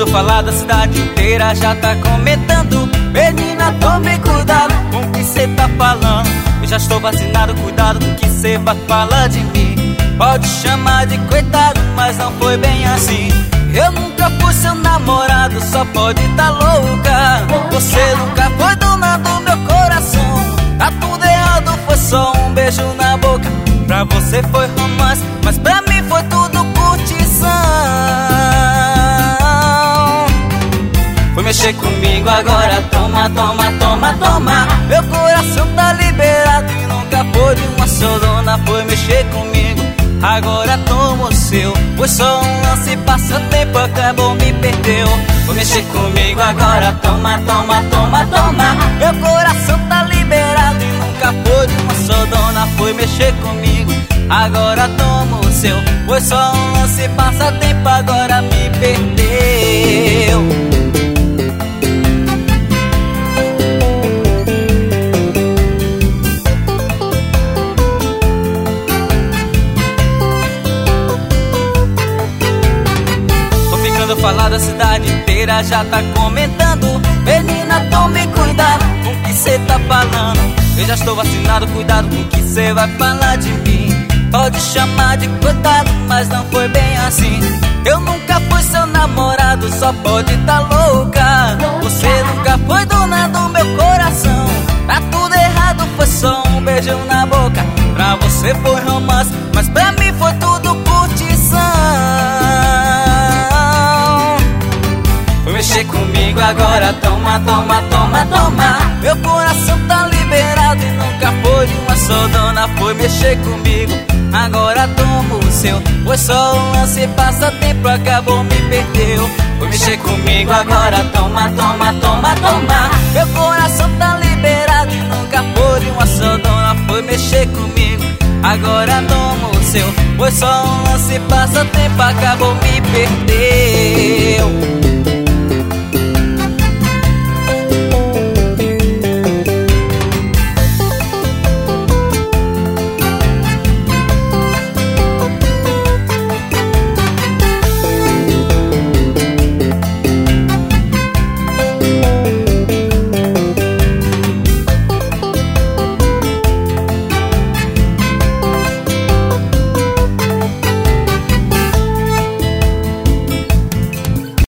ouvindo falar da cidade inteira, já tá comentando. Menina, tome cuidado com o que cê tá falando. Eu já estou vacinado, cuidado com o que cê vai falar de mim. Pode chamar de coitado, mas não foi bem assim. Eu nunca fui seu namorado, só pode tá louca. Você nunca foi dona do meu coração. Tá tudo errado, foi só um beijo na boca. Pra você foi romance, mas pra mim foi tudo curtição. Foi mexer comigo, agora toma, toma, toma, toma. Meu coração tá liberado e nunca foi de uma só dona. Foi mexer comigo, agora toma o seu. Foi só um lance, passa tempo, acabou, me perdeu. Foi mexer comigo, agora toma, toma, toma, toma. Meu coração tá liberado e nunca foi de uma só dona. Foi mexer comigo, agora toma o seu. Foi só um lance, passa tempo, agora me perdeu. Falar da cidade inteira, já tá comentando. Menina, tome cuidado com o que cê tá falando. Eu já estou vacinado, cuidado com o que cê vai falar de mim. Pode chamar de coitado, mas não foi bem assim. Eu nunca fui seu namorado, só pode tá louca. Você nunca foi dona do meu coração. Tá tudo errado, foi só um beijo na boca. Pra você foi romance, mas pra mim foi tudo curtição. Foi mexer comigo, agora toma, toma, toma, toma. Meu coração tá liberado e nunca foi de uma só dona. Foi mexer comigo, agora toma o seu. Foi só um lance, passa tempo, acabou, me perdeu. Foi mexer comigo, agora toma, toma, toma, toma. Meu coração tá liberado e nunca foi de uma só dona. Foi mexer comigo, agora toma o seu. Foi só um lance, passa tempo, acabou, me perdeu.